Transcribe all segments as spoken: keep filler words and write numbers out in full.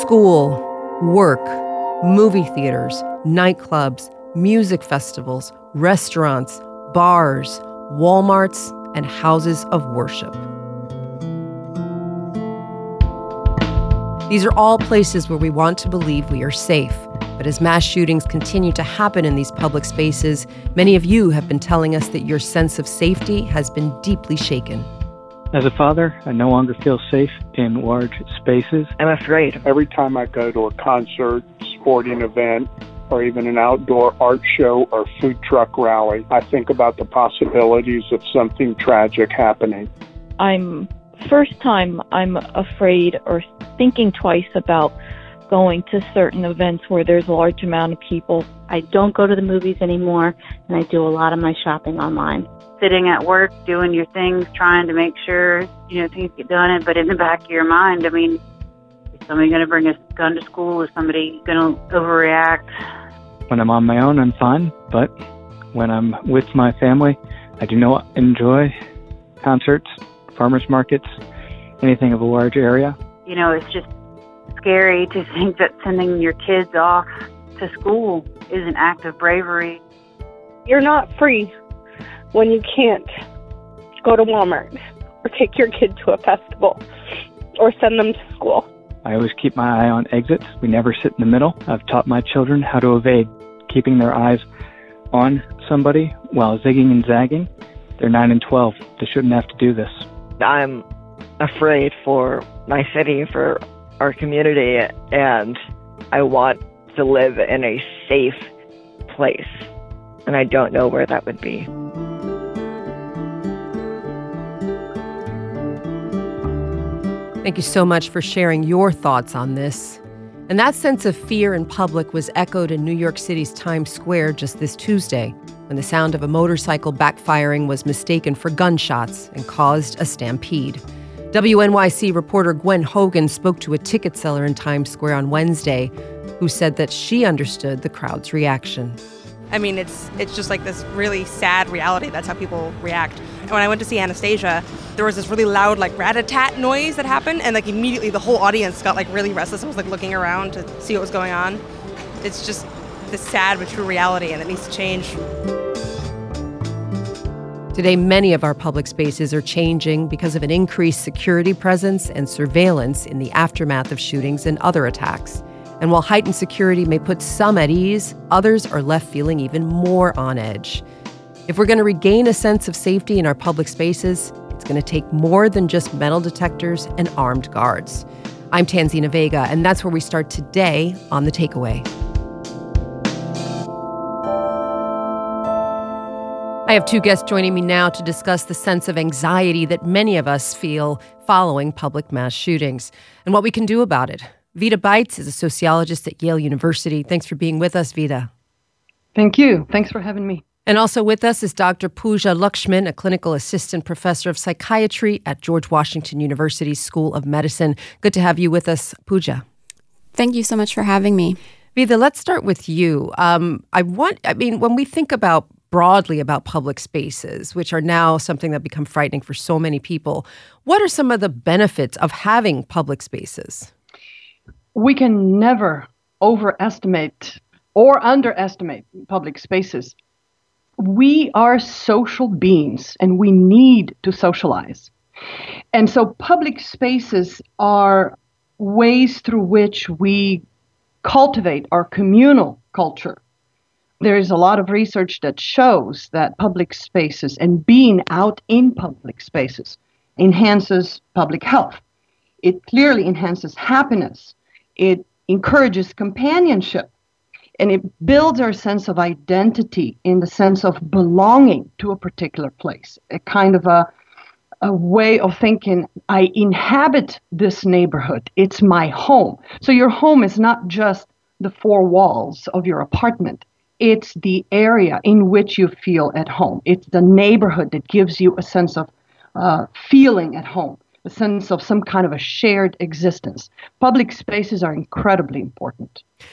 School, work, movie theaters, nightclubs, music festivals, restaurants, bars, Walmarts, and houses of worship. These are all places where we want to believe we are safe. But as mass shootings continue to happen in these public spaces, many of you have been telling us that your sense of safety has been deeply shaken. As a father, I no longer feel safe in large spaces. I'm afraid. Every time I go to a concert, sporting event, or even an outdoor art show or food truck rally, I think about the possibilities of something tragic happening. I'm, first time I'm afraid or thinking twice about going to certain events where there's a large amount of people. I don't go to the movies anymore, and I do a lot of my shopping online. Sitting at work, doing your things, trying to make sure, you know, things get done, but in the back of your mind, I mean, is somebody going to bring a gun to school? Is somebody going to overreact? When I'm on my own, I'm fine, but when I'm with my family, I do not enjoy concerts, farmers markets, anything of a large area. You know, it's just scary to think that sending your kids off to school is an act of bravery. You're not free when you can't go to Walmart or take your kid to a festival or send them to school. I always keep my eye on exits. We never sit in the middle. I've taught my children how to evade, keeping their eyes on somebody while zigging and zagging. They're nine and twelve. They shouldn't have to do this. I'm afraid for my city, for our community, and I want to live in a safe place. And I don't know where that would be. Thank you so much for sharing your thoughts on this. And that sense of fear in public was echoed in New York City's Times Square just this Tuesday, when the sound of a motorcycle backfiring was mistaken for gunshots and caused a stampede. W N Y C reporter Gwen Hogan spoke to a ticket seller in Times Square on Wednesday who said that she understood the crowd's reaction. I mean, it's it's just like this really sad reality. That's how people react. And when I went to see Anastasia, there was this really loud, like, rat-a-tat noise that happened, and, like, immediately the whole audience got, like, really restless and was, like, looking around to see what was going on. It's just this sad but true reality, and it needs to change. Today, many of our public spaces are changing because of an increased security presence and surveillance in the aftermath of shootings and other attacks. And while heightened security may put some at ease, others are left feeling even more on edge. If we're going to regain a sense of safety in our public spaces, it's going to take more than just metal detectors and armed guards. I'm Tanzina Vega, and that's where we start today on The Takeaway. I have two guests joining me now to discuss the sense of anxiety that many of us feel following public mass shootings and what we can do about it. Vida Bites is a sociologist at Yale University. Thanks for being with us, Vida. Thank you. Thanks for having me. And also with us is Doctor Pooja Lakshman, a clinical assistant professor of psychiatry at George Washington University School of Medicine. Good to have you with us, Pooja. Thank you so much for having me. Vida, let's start with you. Um, I want, I mean, when we think about broadly about public spaces, which are now something that become frightening for so many people, what are some of the benefits of having public spaces? We can never overestimate or underestimate public spaces. We are social beings and we need to socialize. And so public spaces are ways through which we cultivate our communal culture. There is a lot of research that shows that public spaces and being out in public spaces enhances public health. It clearly enhances happiness. It encourages companionship, and it builds our sense of identity in the sense of belonging to a particular place, a kind of a, a way of thinking, I inhabit this neighborhood. It's my home. So your home is not just the four walls of your apartment. It's the area in which you feel at home. It's the neighborhood that gives you a sense of uh, feeling at home, a sense of some kind of a shared existence. Public spaces are incredibly important.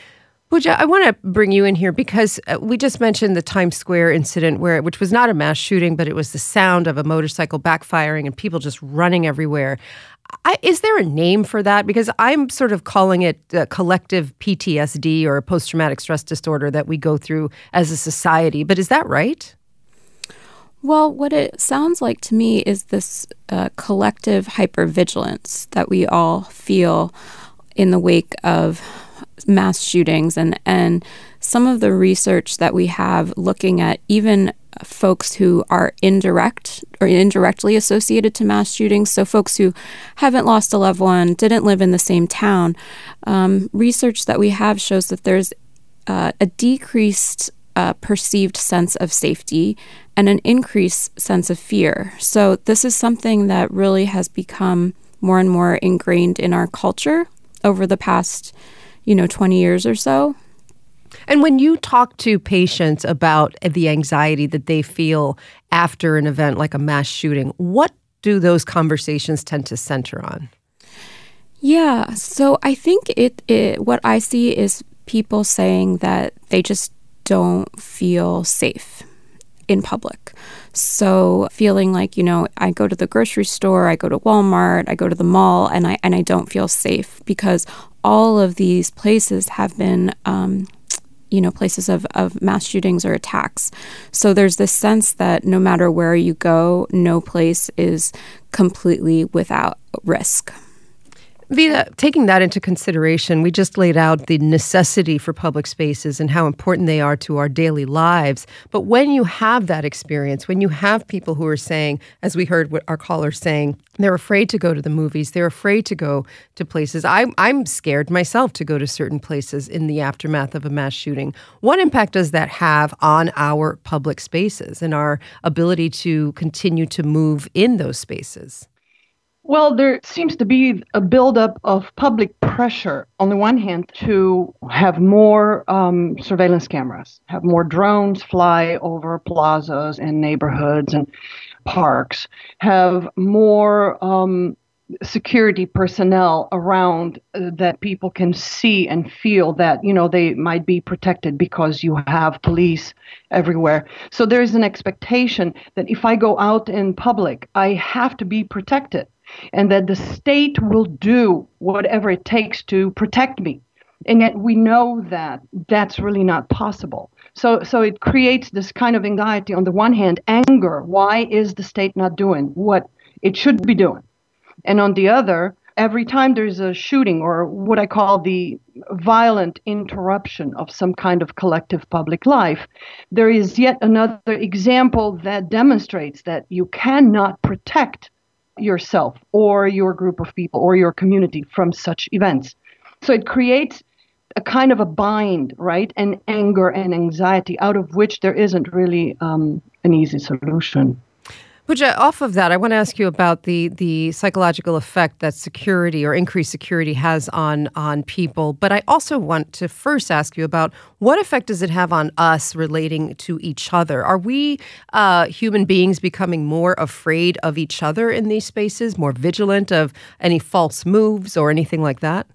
Pooja, I want to bring you in here because we just mentioned the Times Square incident, where which was not a mass shooting, but it was the sound of a motorcycle backfiring and people just running everywhere. I, is there a name for that? Because I'm sort of calling it uh, collective P T S D or post-traumatic stress disorder that we go through as a society. But is that right? Well, what it sounds like to me is this uh, collective hypervigilance that we all feel in the wake of mass shootings, and, and some of the research that we have looking at even folks who are indirect or indirectly associated to mass shootings, so folks who haven't lost a loved one, didn't live in the same town. Um, research that we have shows that there's uh, a decreased uh, perceived sense of safety and an increased sense of fear. So this is something that really has become more and more ingrained in our culture over the past, you know, twenty years or so. And when you talk to patients about the anxiety that they feel after an event like a mass shooting, what do those conversations tend to center on? Yeah, so I think it, it what I see is people saying that they just don't feel safe in public. So feeling like, you know, I go to the grocery store, I go to Walmart, I go to the mall, and I and I don't feel safe because all of these places have been, um, you know, places of, of mass shootings or attacks. So there's this sense that no matter where you go, no place is completely without risk. Vida, taking that into consideration, we just laid out the necessity for public spaces and how important they are to our daily lives. But when you have that experience, when you have people who are saying, as we heard what our caller saying, they're afraid to go to the movies, they're afraid to go to places. I'm, I'm scared myself to go to certain places in the aftermath of a mass shooting. What impact does that have on our public spaces and our ability to continue to move in those spaces? Well, there seems to be a buildup of public pressure, on the one hand, to have more um, surveillance cameras, have more drones fly over plazas and neighborhoods and parks, have more um, security personnel around uh, that people can see and feel that, you know, they might be protected because you have police everywhere. So there is an expectation that if I go out in public, I have to be protected, and that the state will do whatever it takes to protect me. And yet we know that that's really not possible. So so it creates this kind of anxiety. On the one hand, anger. Why is the state not doing what it should be doing? And on the other, every time there's a shooting or what I call the violent interruption of some kind of collective public life, there is yet another example that demonstrates that you cannot protect yourself or your group of people or your community from such events. So it creates a kind of a bind, right? And anger and anxiety, out of which there isn't really um, an easy solution. Pooja, off of that, I want to ask you about the the psychological effect that security or increased security has on on people. But I also want to first ask you about what effect does it have on us relating to each other? Are we uh, human beings becoming more afraid of each other in these spaces, more vigilant of any false moves or anything like that?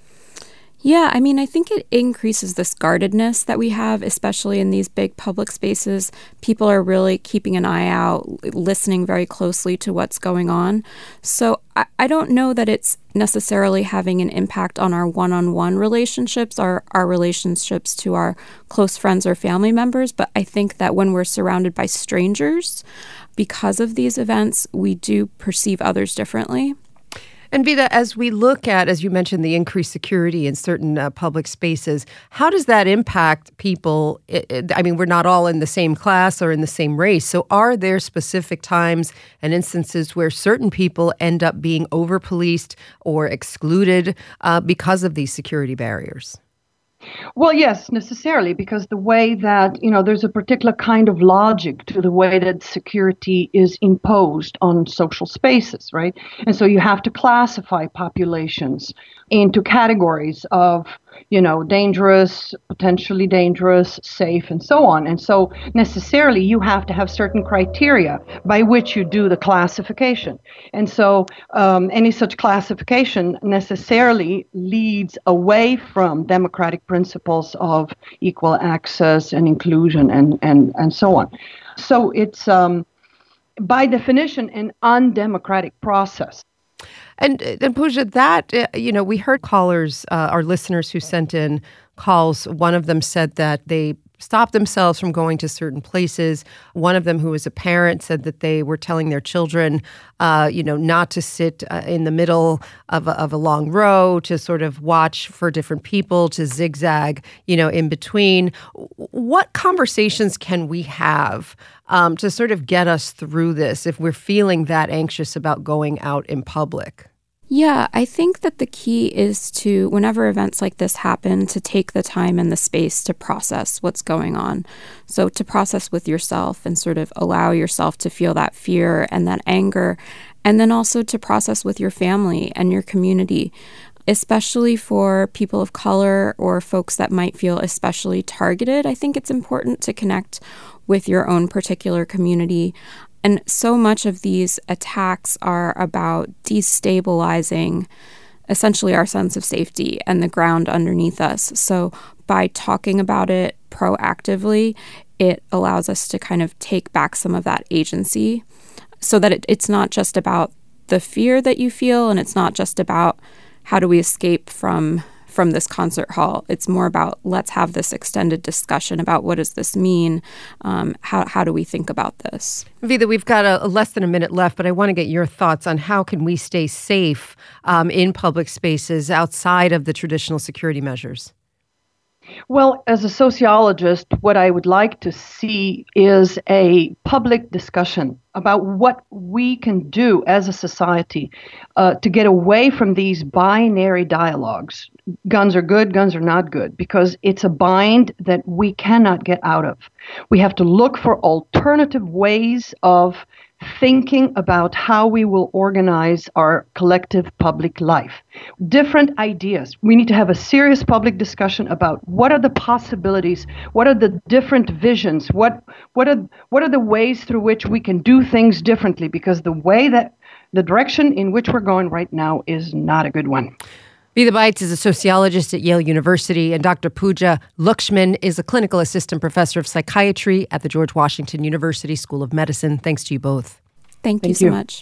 Yeah, I mean, I think it increases this guardedness that we have, especially in these big public spaces. People are really keeping an eye out, listening very closely to what's going on. So I, I don't know that it's necessarily having an impact on our one-on-one relationships, our, our relationships to our close friends or family members. But I think that when we're surrounded by strangers, because of these events, we do perceive others differently. And Vida, as we look at, as you mentioned, the increased security in certain uh, public spaces, how does that impact people? I mean, we're not all in the same class or in the same race. So are there specific times and instances where certain people end up being over-policed or excluded uh, because of these security barriers? Well, yes, necessarily, because the way that, you know, there's a particular kind of logic to the way that security is imposed on social spaces, right? And so you have to classify populations into categories of you know, dangerous, potentially dangerous, safe, and so on. And so necessarily you have to have certain criteria by which you do the classification. And so um, any such classification necessarily leads away from democratic principles of equal access and inclusion and, and, and so on. So it's, um, by definition, an undemocratic process. And, and Pooja, that, uh, you know, we heard callers, uh, our listeners who sent in calls. One of them said that they stopped themselves from going to certain places. One of them, who was a parent, said that they were telling their children, uh, you know, not to sit uh, in the middle of a, of a long row, to sort of watch for different people, to zigzag, you know, in between. What conversations can we have um, to sort of get us through this if we're feeling that anxious about going out in public? Yeah, I think that the key is to, whenever events like this happen, to take the time and the space to process what's going on. So to process with yourself and sort of allow yourself to feel that fear and that anger, and then also to process with your family and your community, especially for people of color or folks that might feel especially targeted. I think it's important to connect with your own particular community. And so much of these attacks are about destabilizing essentially our sense of safety and the ground underneath us. So by talking about it proactively, it allows us to kind of take back some of that agency so that it, it's not just about the fear that you feel, and it's not just about how do we escape from from this concert hall. It's more about, let's have this extended discussion about what does this mean? Um, how how do we think about this? Vida, we've got a, a less than a minute left, but I want to get your thoughts on how can we stay safe um, in public spaces outside of the traditional security measures? Well, as a sociologist, what I would like to see is a public discussion about what we can do as a society uh, to get away from these binary dialogues. Guns are good, guns are not good, because it's a bind that we cannot get out of. We have to look for alternative ways of thinking about how we will organize our collective public life. Different ideas. We need to have a serious public discussion about what are the possibilities, what are the different visions, what what are what are the ways through which we can do things differently, because the way that the direction in which we're going right now is not a good one. Vida Bites is a sociologist at Yale University, and Doctor Pooja Lakshman is a clinical assistant professor of psychiatry at the George Washington University School of Medicine. Thanks to you both. Thank, Thank you so you. much.